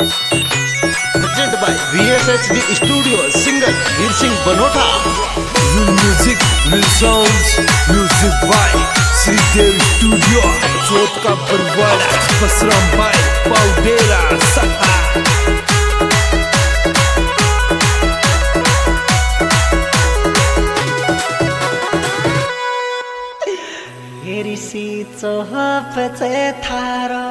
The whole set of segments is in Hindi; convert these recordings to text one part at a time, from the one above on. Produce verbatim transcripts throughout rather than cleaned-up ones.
Presented by V S H D Studio, singer Veer Singh Banota. Real music, real sounds, music by Sridev Studio. चोट का परवाड़ा, बसराम भाई, पाउडेरा, सहा. हेरिसीचो हपचे थारो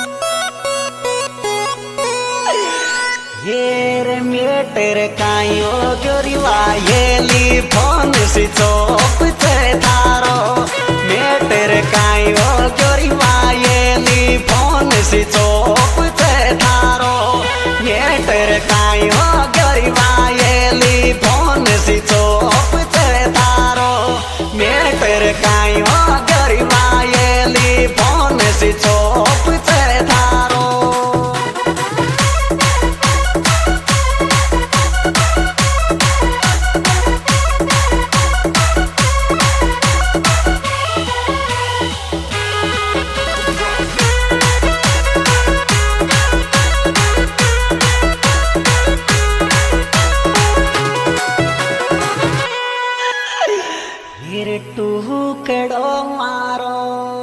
हेर मेटर कायो गोरिवा येली फोन सी चोपचे थारो मेटर कायो गोरिवा येली फोन सी चोपचे थारो मेटर कायो गोरिवा येली फोन सी चोपचे थारो मेटर कायो गोरिवा येली फोन सी चोपचे थारो. टूकड़ो मारो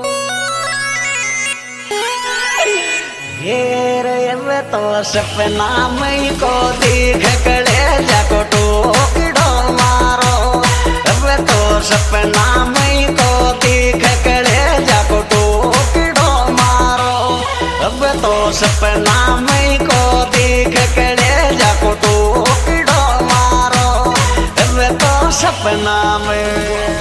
हेर एवे तो सपना मई को दिख कड़े जाको टूकड़ो मारो एवे तो सपना मई को दिख कड़े जाको टूकड़ो मारो एवे तो सपना मई को दिख कड़े जाको टूकड़ो मारो एवे तो सपना में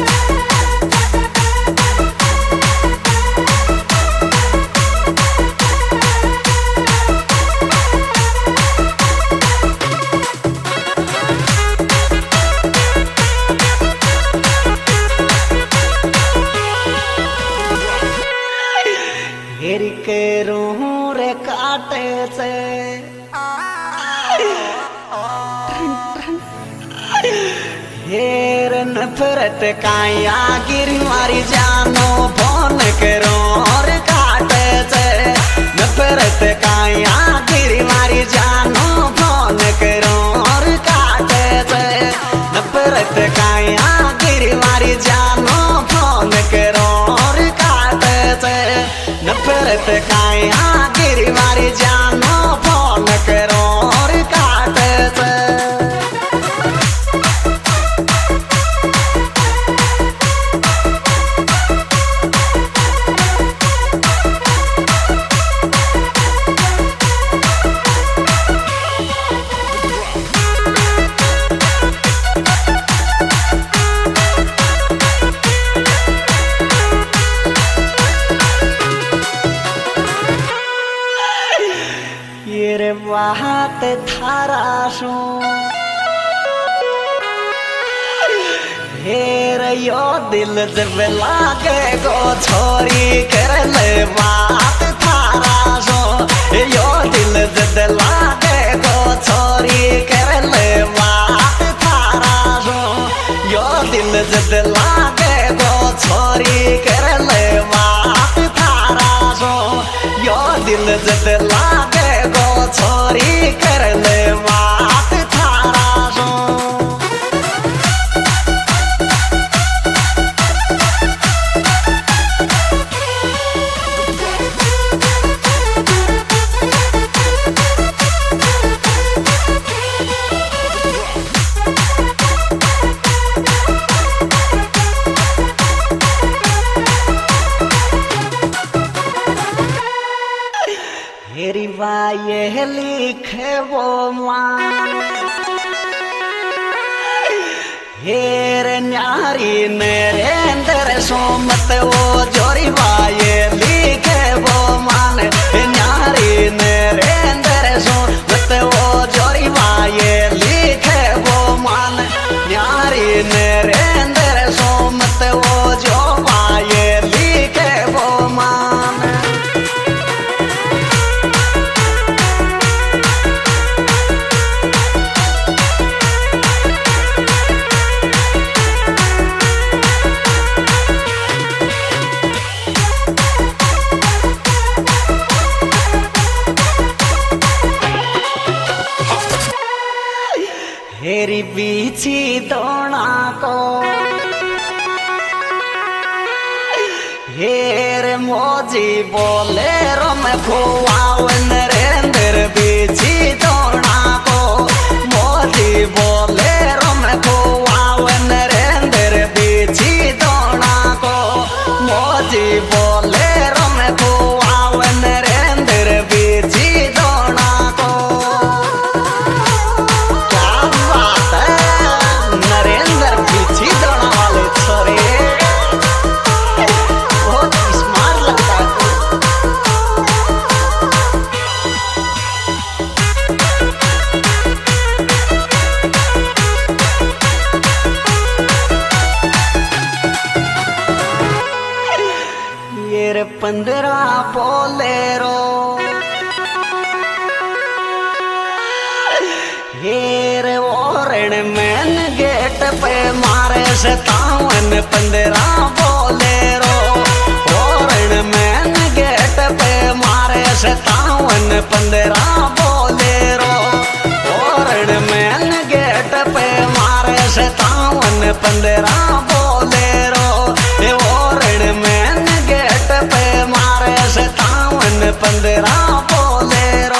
हेरी के रूह रे काटे से हेर नफरत काया गिरी मारी जानो फोन करो और काटे से नफरत काया गिरी मारी जानो फोन करो और काटे से नफरत काया गिरी मारी जानो फोन करो और काटे से नफरत काया गिरी मारी जानो फोन करो और काटे से. ये बात थारा सो हेर यो दिल जब लागे गो छोरी कर ले बात थारा सो यो दिल जब लागे गो छोरी कर ले बात थारा सो यो दिल जब लागे गो छोरी कर ले बात थारा सो यो दिल जब लागे गो छोरी कर ले बात थारा सो. हेरी ये लिखे वो मां हेर न्यारी नरेंद्र सोमत वो जोरी ये लिखे वो मान न्यारी नरेंद्र सोमत वो जोरी ये लिखे वो मान न्यारी नरेंद्र सोमत वो जो ये लिखे वो मान. तेरी बीची दोना को हेर मोजी बोले रो में खुआव नरेंद्र बीची दोना को मोजी बोले रो में खुआव नरेंद्र बीची दोना को मोजी बोले रो में खुआव नरेंद्र बीची दोना को क्या बात है नरेंद्र बीची दोना वाले छोरे बहुत स्मार्ट लगता है ये रे पंद्रह बोलेरो हेर ओरण मैन गेट पे मारे सतावन पंद्रह बोलेरो ओरण मैन गेट पे मारे सतावन पंद्रह बोलेरो ओरण मैन गेट पे मारे सतावन पंद्रह बोलेरो ओरण मैन गेट पे मारे सतावन पंद्रह बोलेरो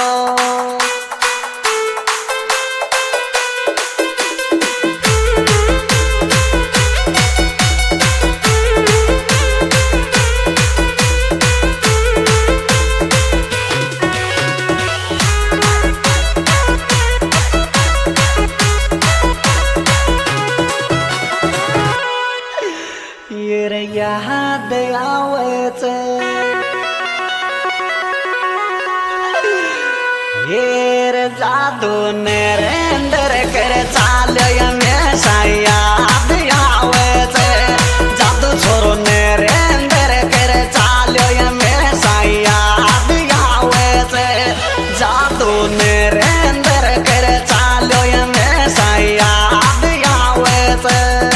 ये रे याद आवत ये रे जादू नरेंद्र कर चाल्यो हमेशा याद आवत जादू छोरो नरेंद्र कर चाल्यो हमेशा याद आवत जादू नरेंद्र कर चाल्यो हमेशा याद आवत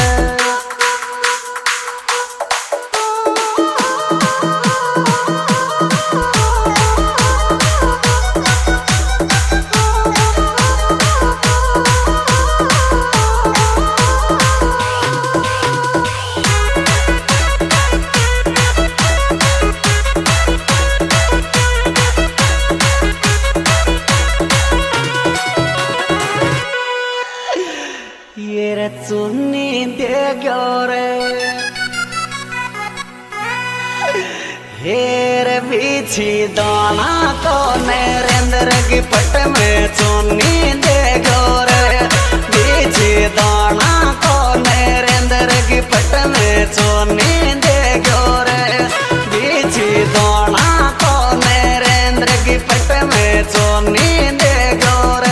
ये रे चुन्नी दे गयो रे हेर बीची दाना को नरेंद्र की पट में चुन्नी दे गयो रे बीची दाना को नरेंद्र की पट में चुन्नी दे गयो रे बीची दाना को नरेंद्र की पट में चुन्नी दे गयो रे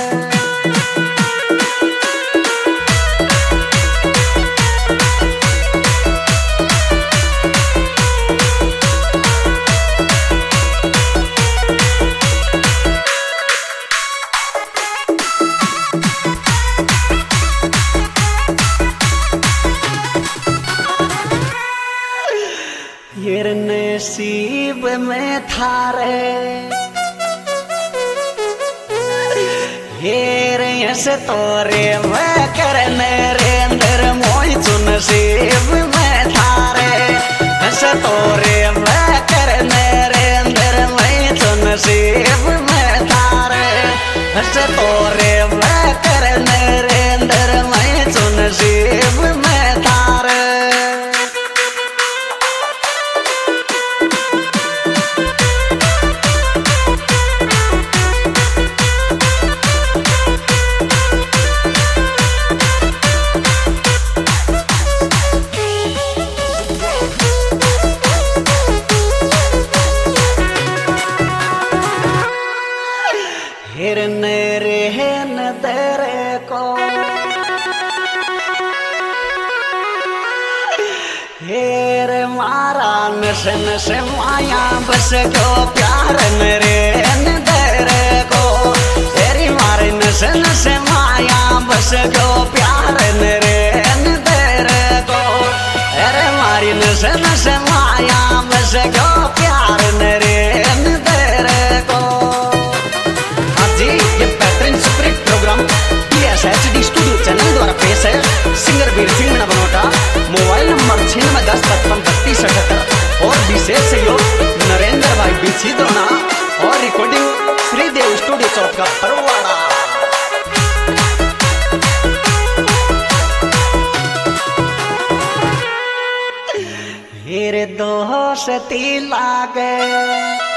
ये रे नसीब में थारे हेर यस तोरे मैं कर नरेंद्र मोई चुन नसीब में थारे यस तोरे मैं कर नरेंद्र मैं चुन नसीब में थारे यस तोरे मैं कर नरेंद्र मैं चुन नसीब में थारे हिरन रहन तेरे को हेर मारा नसन से माया बस जो प्यार नरेन तेरे को तेरी मारे नसन से माया बस जो प्यार नरेन तेरे को अरे मारी नसन से माया बस जो प्यार नरेन तेरे को ये pattern spirit programme P S H D studio चौक का परवाड़ा। हेरे दोस्ती लागे